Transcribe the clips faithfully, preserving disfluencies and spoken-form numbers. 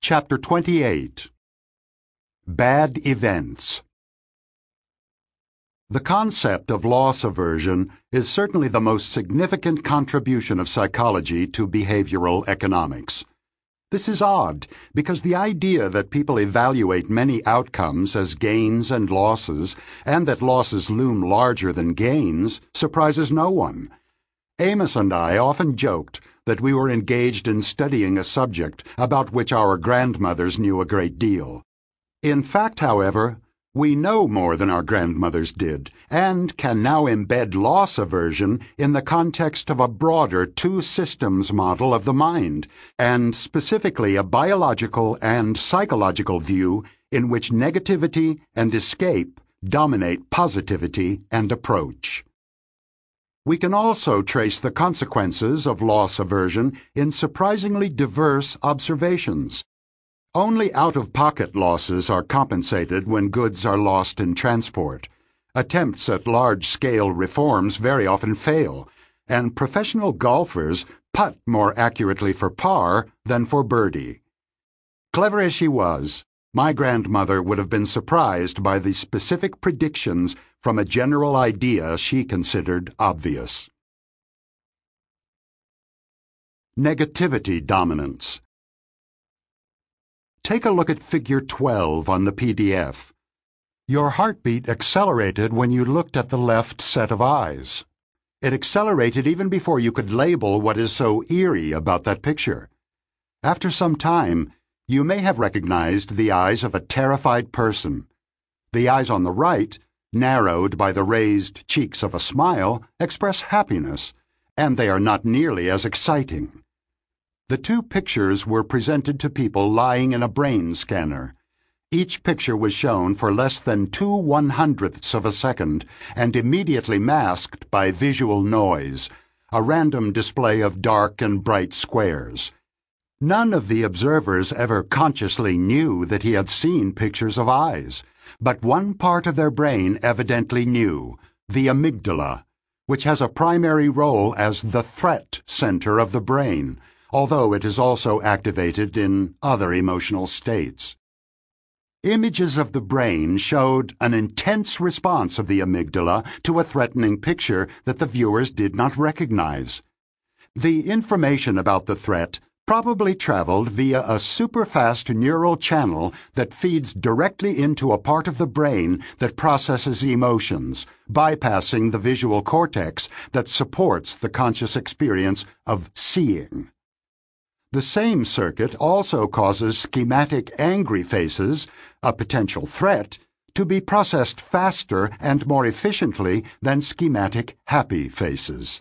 Chapter twenty-eight. Bad Events. The concept of loss aversion is certainly the most significant contribution of psychology to behavioral economics. This is odd because the idea that people evaluate many outcomes as gains and losses, and that losses loom larger than gains, surprises no one. Amos and I often joked that we were engaged in studying a subject about which our grandmothers knew a great deal. In fact, however, we know more than our grandmothers did, and can now embed loss aversion in the context of a broader two-systems model of the mind, and specifically a biological and psychological view in which negativity and escape dominate positivity and approach. We can also trace the consequences of loss aversion in surprisingly diverse observations. Only out-of-pocket losses are compensated when goods are lost in transport. Attempts at large-scale reforms very often fail, and professional golfers putt more accurately for par than for birdie. Clever as she was, my grandmother would have been surprised by the specific predictions from a general idea she considered obvious. Negativity dominance. Take a look at Figure twelve on the P D F. Your heartbeat accelerated when you looked at the left set of eyes. It accelerated even before you could label what is so eerie about that picture. After some time, you may have recognized the eyes of a terrified person. The eyes on the right, narrowed by the raised cheeks of a smile, express happiness, and they are not nearly as exciting. The two pictures were presented to people lying in a brain scanner. Each picture was shown for less than two one-hundredths of a second and immediately masked by visual noise, a random display of dark and bright squares. None of the observers ever consciously knew that he had seen pictures of eyes, but one part of their brain evidently knew, the amygdala, which has a primary role as the threat center of the brain, although it is also activated in other emotional states. Images of the brain showed an intense response of the amygdala to a threatening picture that the viewers did not recognize. The information about the threat probably traveled via a superfast neural channel that feeds directly into a part of the brain that processes emotions, bypassing the visual cortex that supports the conscious experience of seeing. The same circuit also causes schematic angry faces, a potential threat, to be processed faster and more efficiently than schematic happy faces.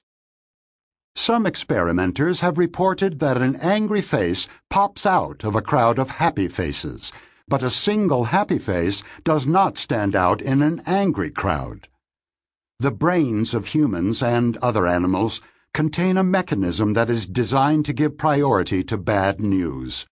Some experimenters have reported that an angry face pops out of a crowd of happy faces, but a single happy face does not stand out in an angry crowd. The brains of humans and other animals contain a mechanism that is designed to give priority to bad news.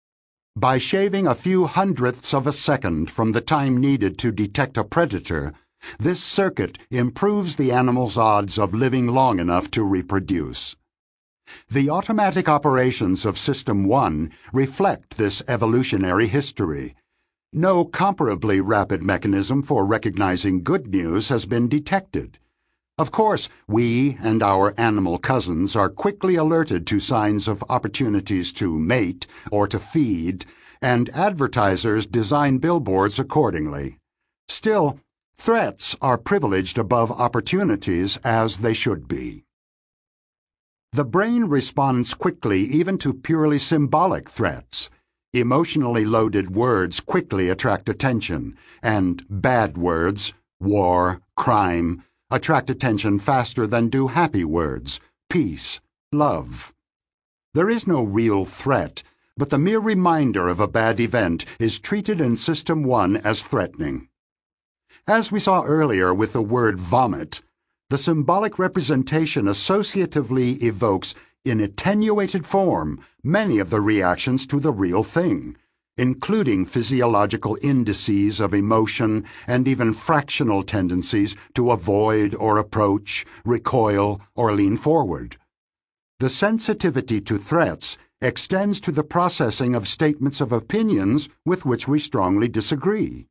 By shaving a few hundredths of a second from the time needed to detect a predator, this circuit improves the animal's odds of living long enough to reproduce. The automatic operations of System one reflect this evolutionary history. No comparably rapid mechanism for recognizing good news has been detected. Of course, we and our animal cousins are quickly alerted to signs of opportunities to mate or to feed, and advertisers design billboards accordingly. Still, threats are privileged above opportunities, as they should be. The brain responds quickly even to purely symbolic threats. Emotionally loaded words quickly attract attention, and bad words, war, crime, attract attention faster than do happy words, peace, love. There is no real threat, but the mere reminder of a bad event is treated in System one as threatening. As we saw earlier with the word vomit, the symbolic representation associatively evokes, in attenuated form, many of the reactions to the real thing, including physiological indices of emotion and even fractional tendencies to avoid or approach, recoil, or lean forward. The sensitivity to threats extends to the processing of statements of opinions with which we strongly disagree.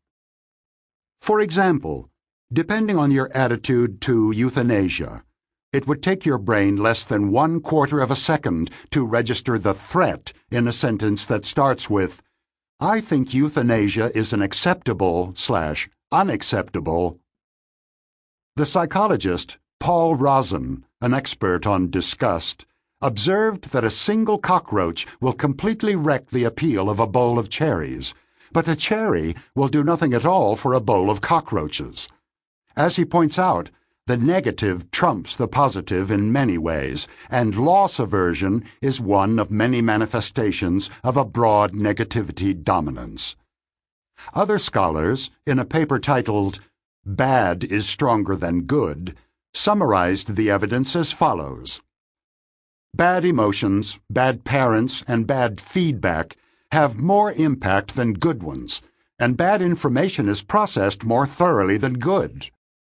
For example, depending on your attitude to euthanasia, it would take your brain less than one quarter of a second to register the threat in a sentence that starts with, "I think euthanasia is an acceptable slash unacceptable." The psychologist Paul Rozin, an expert on disgust, observed that a single cockroach will completely wreck the appeal of a bowl of cherries, but a cherry will do nothing at all for a bowl of cockroaches. As he points out, the negative trumps the positive in many ways, and loss aversion is one of many manifestations of a broad negativity dominance. Other scholars, in a paper titled "Bad is Stronger Than Good," summarized the evidence as follows. Bad emotions, bad parents, and bad feedback have more impact than good ones, and bad information is processed more thoroughly than good.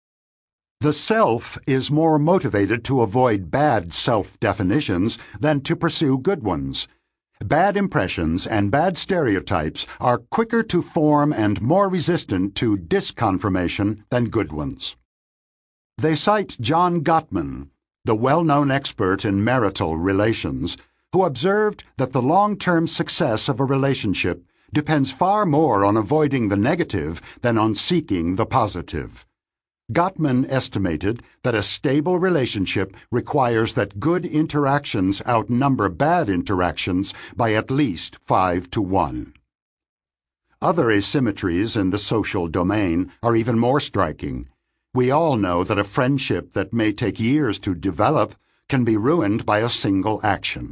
The self is more motivated to avoid bad self-definitions than to pursue good ones. Bad impressions and bad stereotypes are quicker to form and more resistant to disconfirmation than good ones. They cite John Gottman, the well-known expert in marital relations, who observed that the long-term success of a relationship depends far more on avoiding the negative than on seeking the positive. Gottman estimated that a stable relationship requires that good interactions outnumber bad interactions by at least five to one. Other asymmetries in the social domain are even more striking. We all know that a friendship that may take years to develop can be ruined by a single action.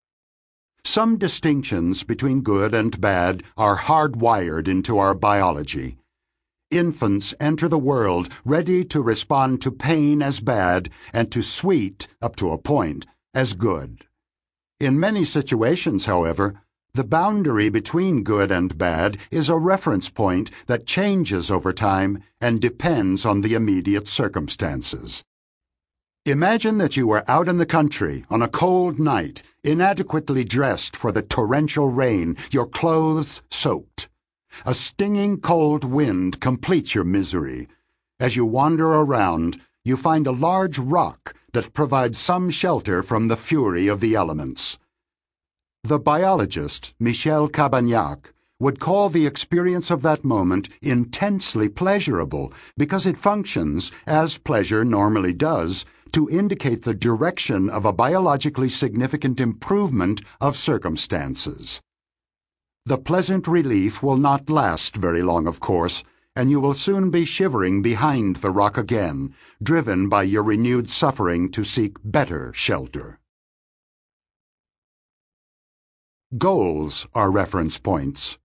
Some distinctions between good and bad are hardwired into our biology. Infants enter the world ready to respond to pain as bad and to sweet, up to a point, as good. In many situations, however, the boundary between good and bad is a reference point that changes over time and depends on the immediate circumstances. Imagine that you are out in the country on a cold night, inadequately dressed for the torrential rain, your clothes soaked. A stinging cold wind completes your misery. As you wander around, you find a large rock that provides some shelter from the fury of the elements. The biologist, Michel Cabagnac, would call the experience of that moment intensely pleasurable because it functions, as pleasure normally does, to indicate the direction of a biologically significant improvement of circumstances. The pleasant relief will not last very long, of course, and you will soon be shivering behind the rock again, driven by your renewed suffering to seek better shelter. Goals are reference points.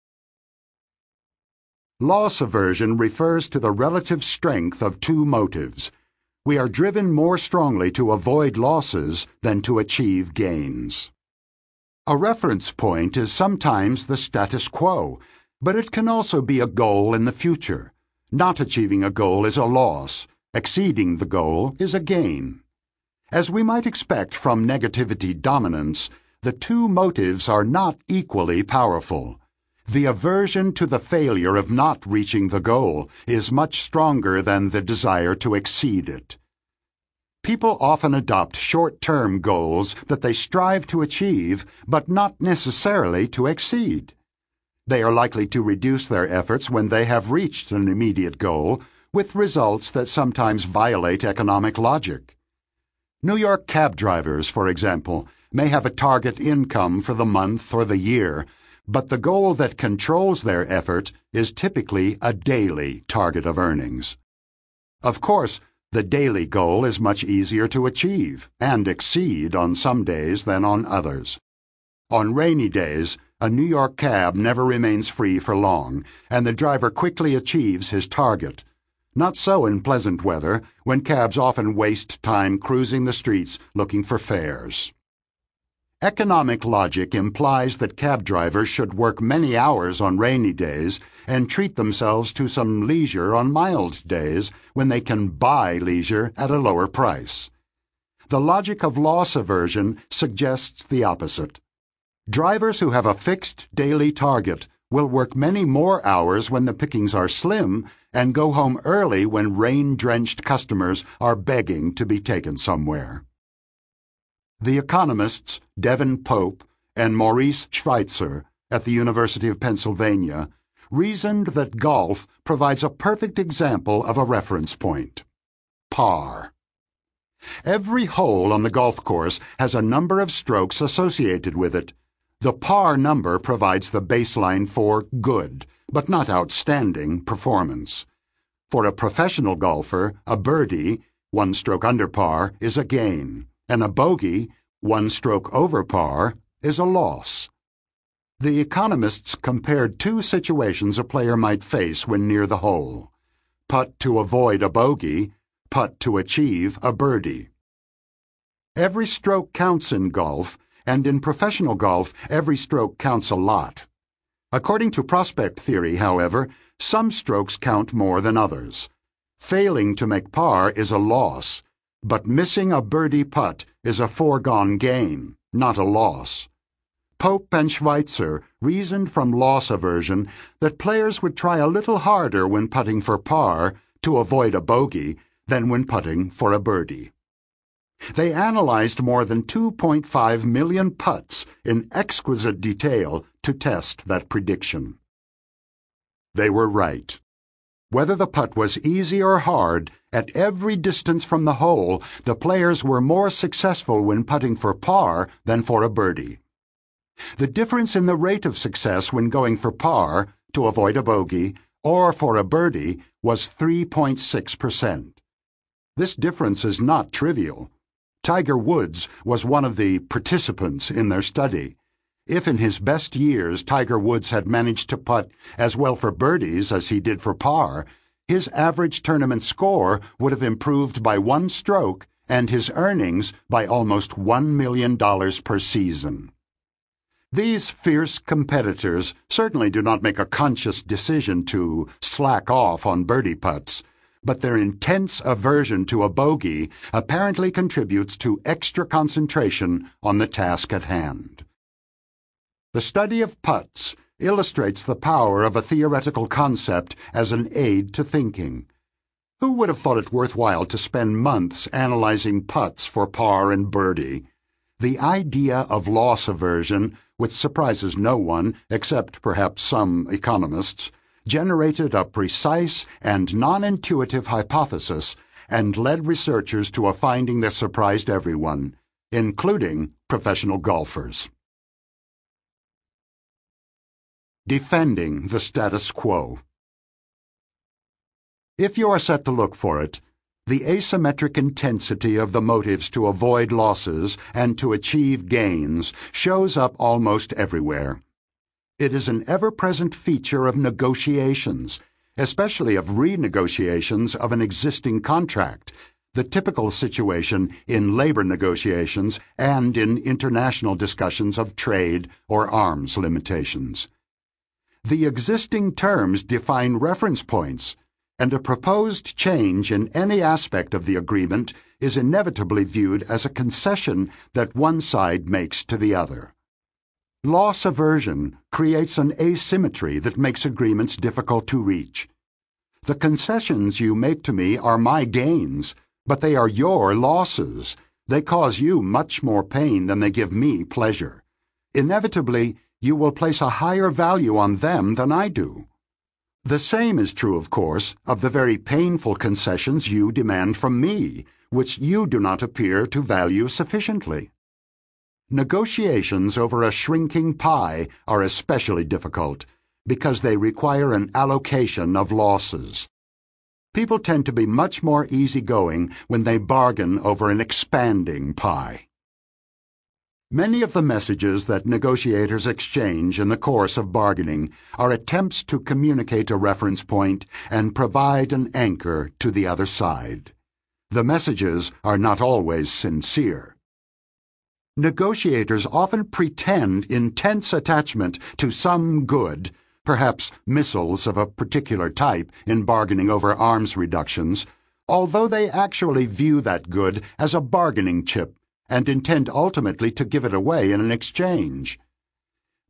Loss aversion refers to the relative strength of two motives. We are driven more strongly to avoid losses than to achieve gains. A reference point is sometimes the status quo, but it can also be a goal in the future. Not achieving a goal is a loss. Exceeding the goal is a gain. As we might expect from negativity dominance, the two motives are not equally powerful. The aversion to the failure of not reaching the goal is much stronger than the desire to exceed it. People often adopt short-term goals that they strive to achieve, but not necessarily to exceed. They are likely to reduce their efforts when they have reached an immediate goal, with results that sometimes violate economic logic. New York cab drivers, for example, may have a target income for the month or the year, but the goal that controls their effort is typically a daily target of earnings. Of course, the daily goal is much easier to achieve and exceed on some days than on others. On rainy days, a New York cab never remains free for long, and the driver quickly achieves his target. Not so in pleasant weather, when cabs often waste time cruising the streets looking for fares. Economic logic implies that cab drivers should work many hours on rainy days and treat themselves to some leisure on mild days when they can buy leisure at a lower price. The logic of loss aversion suggests the opposite. Drivers who have a fixed daily target will work many more hours when the pickings are slim and go home early when rain-drenched customers are begging to be taken somewhere. The economists Devin Pope and Maurice Schweitzer at the University of Pennsylvania reasoned that golf provides a perfect example of a reference point: par. Every hole on the golf course has a number of strokes associated with it. The par number provides the baseline for good, but not outstanding, performance. For a professional golfer, a birdie, one stroke under par, is a gain, and a bogey, one stroke over par, is a loss. The economists compared two situations a player might face when near the hole: putt to avoid a bogey, putt to achieve a birdie. Every stroke counts in golf, and in professional golf, every stroke counts a lot. According to prospect theory, however, some strokes count more than others. Failing to make par is a loss, but missing a birdie putt is a foregone gain, not a loss. Pope and Schweitzer reasoned from loss aversion that players would try a little harder when putting for par to avoid a bogey than when putting for a birdie. They analyzed more than two point five million putts in exquisite detail to test that prediction. They were right. Whether the putt was easy or hard, at every distance from the hole, the players were more successful when putting for par than for a birdie. The difference in the rate of success when going for par, to avoid a bogey, or for a birdie was three point six percent. This difference is not trivial. Tiger Woods was one of the participants in their study. If in his best years Tiger Woods had managed to putt as well for birdies as he did for par, his average tournament score would have improved by one stroke and his earnings by almost one million dollars per season. These fierce competitors certainly do not make a conscious decision to slack off on birdie putts, but their intense aversion to a bogey apparently contributes to extra concentration on the task at hand. The study of putts illustrates the power of a theoretical concept as an aid to thinking. Who would have thought it worthwhile to spend months analyzing putts for par and birdie? The idea of loss aversion, which surprises no one except perhaps some economists, generated a precise and non-intuitive hypothesis and led researchers to a finding that surprised everyone, including professional golfers. Defending the status quo. If you are set to look for it, the asymmetric intensity of the motives to avoid losses and to achieve gains shows up almost everywhere. It is an ever-present feature of negotiations, especially of renegotiations of an existing contract, the typical situation in labor negotiations and in international discussions of trade or arms limitations. The existing terms define reference points, and a proposed change in any aspect of the agreement is inevitably viewed as a concession that one side makes to the other. Loss aversion creates an asymmetry that makes agreements difficult to reach. The concessions you make to me are my gains, but they are your losses. They cause you much more pain than they give me pleasure. Inevitably, you will place a higher value on them than I do. The same is true, of course, of the very painful concessions you demand from me, which you do not appear to value sufficiently. Negotiations over a shrinking pie are especially difficult because they require an allocation of losses. People tend to be much more easygoing when they bargain over an expanding pie. Many of the messages that negotiators exchange in the course of bargaining are attempts to communicate a reference point and provide an anchor to the other side. The messages are not always sincere. Negotiators often pretend intense attachment to some good, perhaps missiles of a particular type in bargaining over arms reductions, although they actually view that good as a bargaining chip and intend ultimately to give it away in an exchange.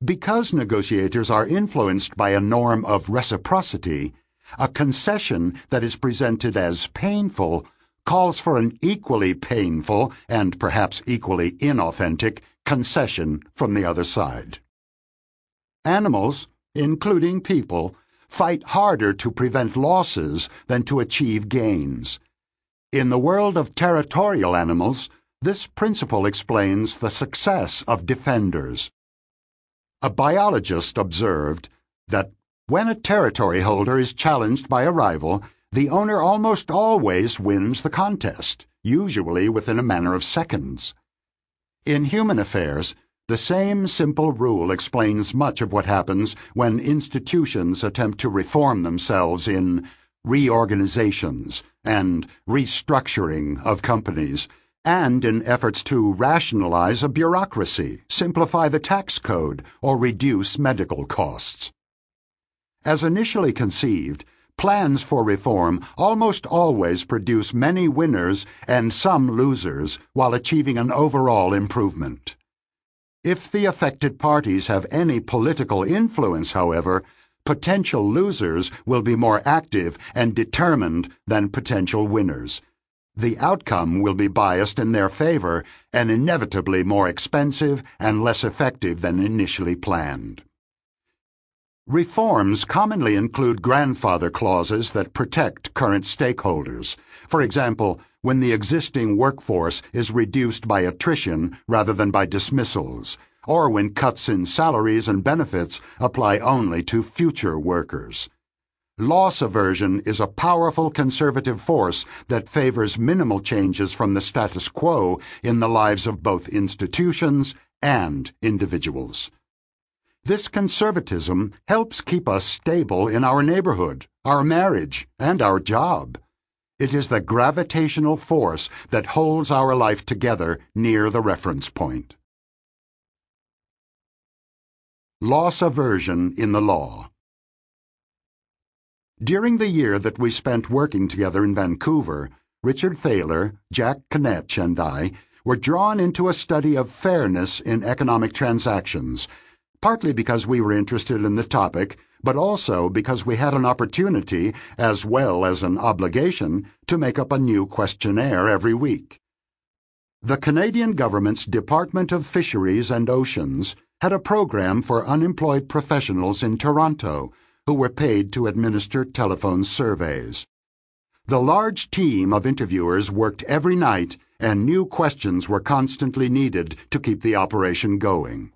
Because negotiators are influenced by a norm of reciprocity, a concession that is presented as painful calls for an equally painful and perhaps equally inauthentic concession from the other side. Animals, including people, fight harder to prevent losses than to achieve gains. In the world of territorial animals, this principle explains the success of defenders. A biologist observed that when a territory holder is challenged by a rival, the owner almost always wins the contest, usually within a matter of seconds. In human affairs, the same simple rule explains much of what happens when institutions attempt to reform themselves in reorganizations and restructuring of companies, and in efforts to rationalize a bureaucracy, simplify the tax code, or reduce medical costs. As initially conceived, plans for reform almost always produce many winners and some losers while achieving an overall improvement. If the affected parties have any political influence, however, potential losers will be more active and determined than potential winners. The outcome will be biased in their favor and inevitably more expensive and less effective than initially planned. Reforms commonly include grandfather clauses that protect current stakeholders. For example, when the existing workforce is reduced by attrition rather than by dismissals, or when cuts in salaries and benefits apply only to future workers. Loss aversion is a powerful conservative force that favors minimal changes from the status quo in the lives of both institutions and individuals. This conservatism helps keep us stable in our neighborhood, our marriage, and our job. It is the gravitational force that holds our life together near the reference point. Loss aversion in the law. During the year that we spent working together in Vancouver, Richard Thaler, Jack Knetch, and I were drawn into a study of fairness in economic transactions, partly because we were interested in the topic, but also because we had an opportunity, as well as an obligation, to make up a new questionnaire every week. The Canadian government's Department of Fisheries and Oceans had a program for unemployed professionals in Toronto who were paid to administer telephone surveys. The large team of interviewers worked every night, and new questions were constantly needed to keep the operation going.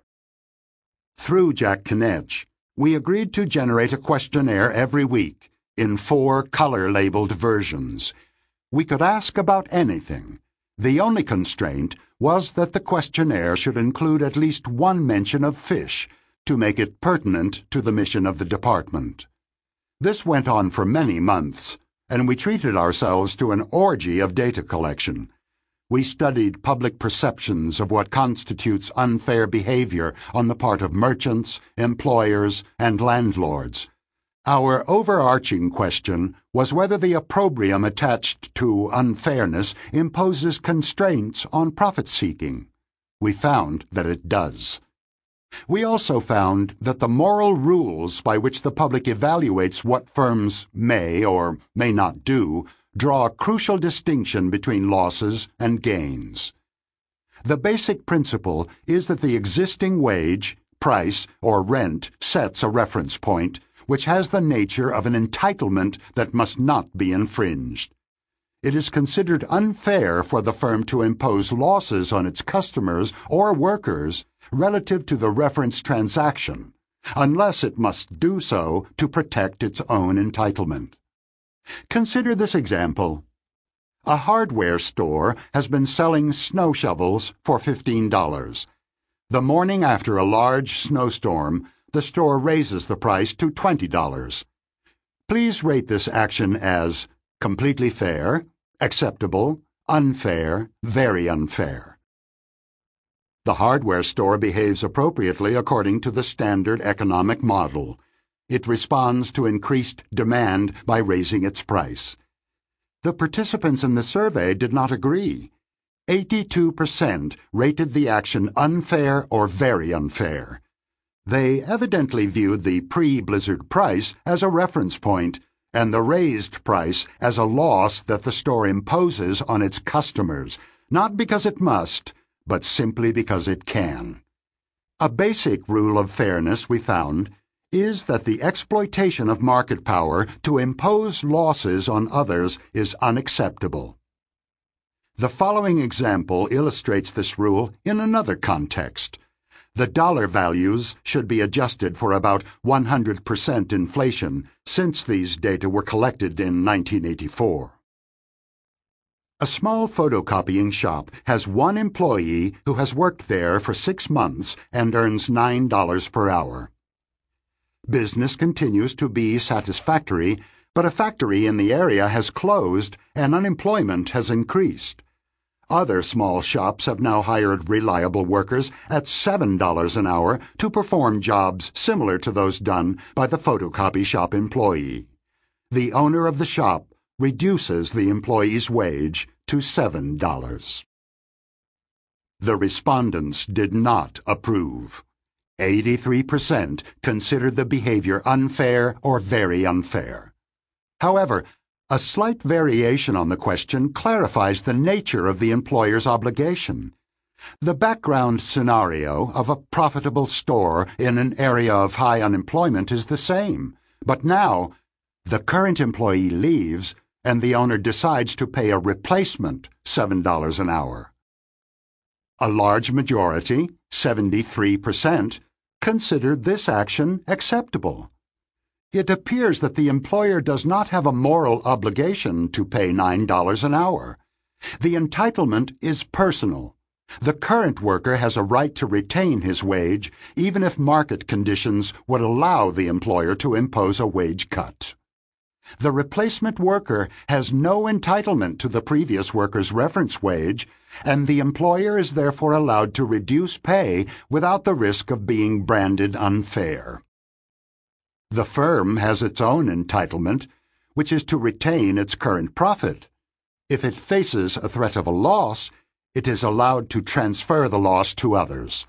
Through Jack Knetch, we agreed to generate a questionnaire every week in four color-labeled versions. We could ask about anything. The only constraint was that the questionnaire should include at least one mention of fish to make it pertinent to the mission of the department. This went on for many months, and we treated ourselves to an orgy of data collection. We studied public perceptions of what constitutes unfair behavior on the part of merchants, employers, and landlords. Our overarching question was whether the opprobrium attached to unfairness imposes constraints on profit-seeking. We found that it does. We also found that the moral rules by which the public evaluates what firms may or may not do draw a crucial distinction between losses and gains. The basic principle is that the existing wage, price, or rent sets a reference point, which has the nature of an entitlement that must not be infringed. It is considered unfair for the firm to impose losses on its customers or workers relative to the reference transaction, unless it must do so to protect its own entitlement. Consider this example. A hardware store has been selling snow shovels for fifteen dollars. The morning after a large snowstorm, the store raises the price to twenty dollars. Please rate this action as completely fair, acceptable, unfair, very unfair. The hardware store behaves appropriately according to the standard economic model. It responds to increased demand by raising its price. The participants in the survey did not agree. eighty-two percent rated the action unfair or very unfair. They evidently viewed the pre-Blizzard price as a reference point and the raised price as a loss that the store imposes on its customers, not because it must, but simply because it can. A basic rule of fairness, we found, is that the exploitation of market power to impose losses on others is unacceptable. The following example illustrates this rule in another context. The dollar values should be adjusted for about one hundred percent inflation, since these data were collected in nineteen eighty-four. A small photocopying shop has one employee who has worked there for six months and earns nine dollars per hour. Business continues to be satisfactory, but a factory in the area has closed and unemployment has increased. Other small shops have now hired reliable workers at seven dollars an hour to perform jobs similar to those done by the photocopy shop employee. The owner of the shop reduces the employee's wage to seven dollars. The respondents did not approve. eighty-three percent considered the behavior unfair or very unfair. However, a slight variation on the question clarifies the nature of the employer's obligation. The background scenario of a profitable store in an area of high unemployment is the same, but now the current employee leaves and the owner decides to pay a replacement seven dollars an hour. A large majority, seventy-three percent, considered this action acceptable. It appears that the employer does not have a moral obligation to pay nine dollars an hour. The entitlement is personal. The current worker has a right to retain his wage, even if market conditions would allow the employer to impose a wage cut. The replacement worker has no entitlement to the previous worker's reference wage, and the employer is therefore allowed to reduce pay without the risk of being branded unfair. The firm has its own entitlement, which is to retain its current profit. If it faces a threat of a loss, it is allowed to transfer the loss to others.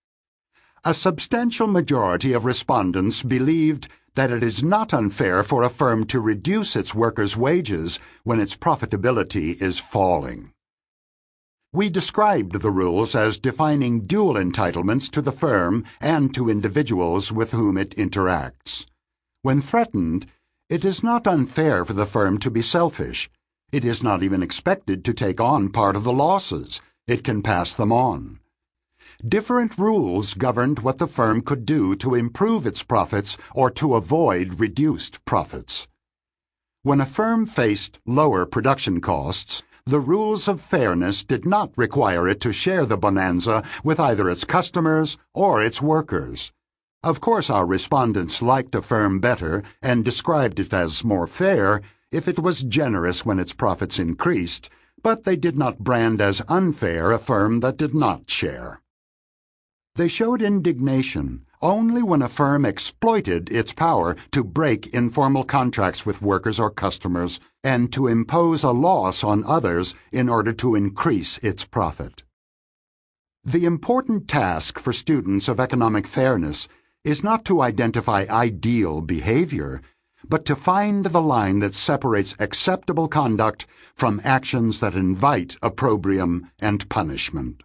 A substantial majority of respondents believed that it is not unfair for a firm to reduce its workers' wages when its profitability is falling. We described the rules as defining dual entitlements to the firm and to individuals with whom it interacts. When threatened, it is not unfair for the firm to be selfish. It is not even expected to take on part of the losses. It can pass them on. Different rules governed what the firm could do to improve its profits or to avoid reduced profits. When a firm faced lower production costs, the rules of fairness did not require it to share the bonanza with either its customers or its workers. Of course, our respondents liked a firm better and described it as more fair if it was generous when its profits increased, but they did not brand as unfair a firm that did not share. They showed indignation only when a firm exploited its power to break informal contracts with workers or customers and to impose a loss on others in order to increase its profit. The important task for students of economic fairness is not to identify ideal behavior, but to find the line that separates acceptable conduct from actions that invite opprobrium and punishment.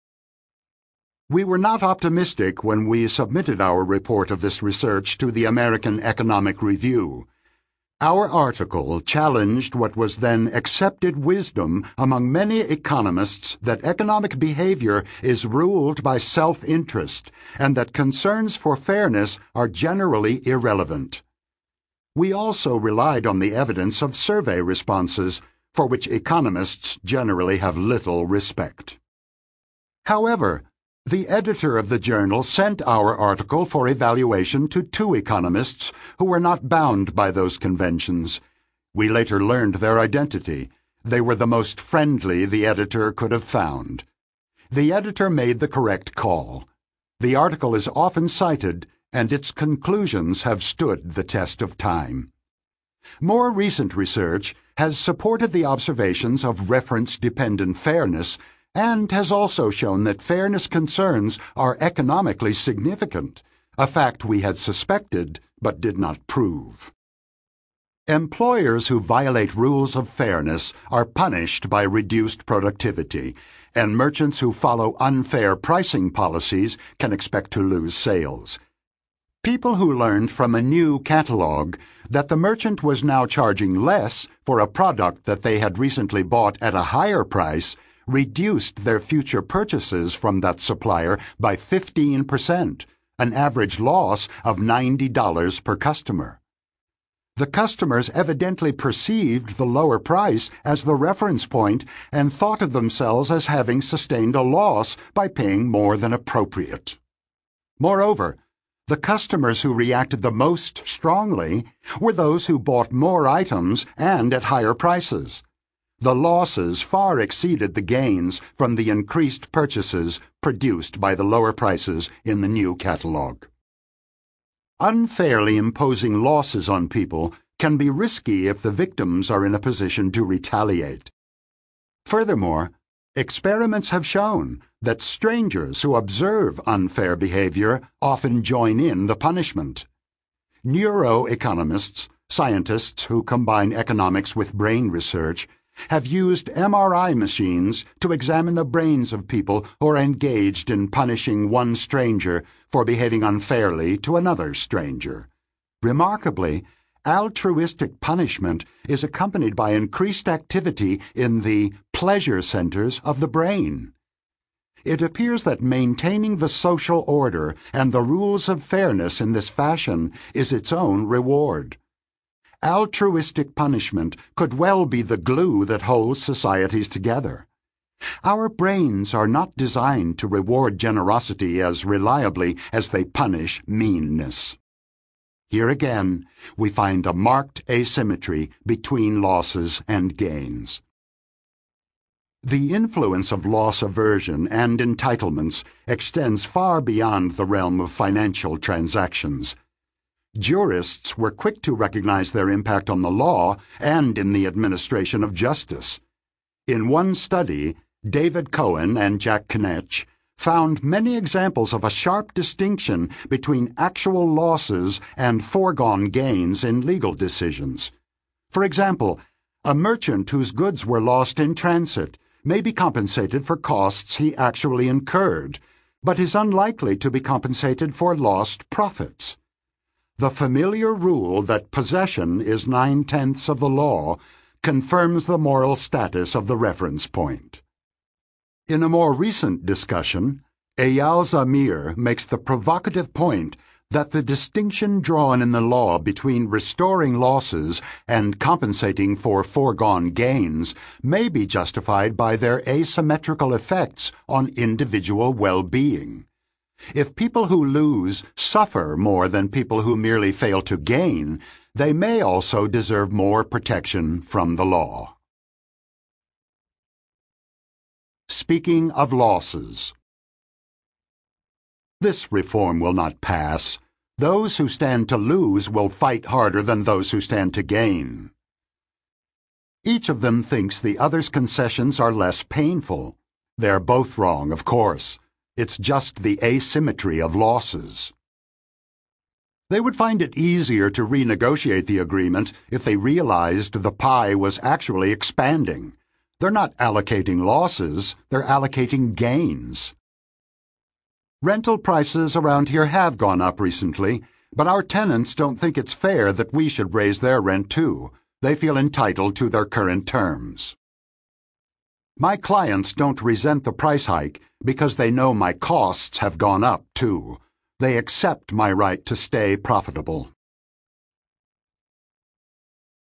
We were not optimistic when we submitted our report of this research to the American Economic Review. Our article challenged what was then accepted wisdom among many economists that economic behavior is ruled by self-interest and that concerns for fairness are generally irrelevant. We also relied on the evidence of survey responses, for which economists generally have little respect. However, the editor of the journal sent our article for evaluation to two economists who were not bound by those conventions. We later learned their identity. They were the most friendly the editor could have found. The editor made the correct call. The article is often cited, and its conclusions have stood the test of time. More recent research has supported the observations of reference-dependent fairness and has also shown that fairness concerns are economically significant. a fact we had suspected but did not prove. Employers who violate rules of fairness are punished by reduced productivity, and merchants who follow unfair pricing policies can expect to lose sales. People who learned from a new catalog that the merchant was now charging less for a product that they had recently bought at a higher price reduced their future purchases from that supplier by fifteen percent, an average loss of ninety dollars per customer. The customers evidently perceived the lower price as the reference point and thought of themselves as having sustained a loss by paying more than appropriate. Moreover, the customers who reacted the most strongly were those who bought more items and at higher prices. The losses far exceeded the gains from the increased purchases produced by the lower prices in the new catalog. Unfairly imposing losses on people can be risky if the victims are in a position to retaliate. Furthermore, experiments have shown that strangers who observe unfair behavior often join in the punishment. Neuroeconomists, scientists who combine economics with brain research, have used M R I machines to examine the brains of people who are engaged in punishing one stranger for behaving unfairly to another stranger. Remarkably, altruistic punishment is accompanied by increased activity in the pleasure centers of the brain. It appears that maintaining the social order and the rules of fairness in this fashion is its own reward. Altruistic punishment could well be the glue that holds societies together. Our brains are not designed to reward generosity as reliably as they punish meanness. Here again, we find a marked asymmetry between losses and gains. The influence of loss aversion and entitlements extends far beyond the realm of financial transactions. Jurists were quick to recognize their impact on the law and in the administration of justice. In one study, David Cohen and Jack Knetch found many examples of a sharp distinction between actual losses and foregone gains in legal decisions. For example, a merchant whose goods were lost in transit may be compensated for costs he actually incurred, but is unlikely to be compensated for lost profits. The familiar rule that possession is nine-tenths of the law confirms the moral status of the reference point. In a more recent discussion, Eyal Zamir makes the provocative point that the distinction drawn in the law between restoring losses and compensating for foregone gains may be justified by their asymmetrical effects on individual well-being. If people who lose suffer more than people who merely fail to gain, they may also deserve more protection from the law. Speaking of losses. This reform will not pass. Those who stand to lose will fight harder than those who stand to gain. Each of them thinks the other's concessions are less painful. They're both wrong, of course. It's just the asymmetry of losses. They would find it easier to renegotiate the agreement if they realized the pie was actually expanding. They're not allocating losses, they're allocating gains. Rental prices around here have gone up recently, but our tenants don't think it's fair that we should raise their rent too. They feel entitled to their current terms. My clients don't resent the price hike because they know my costs have gone up too. They accept my right to stay profitable.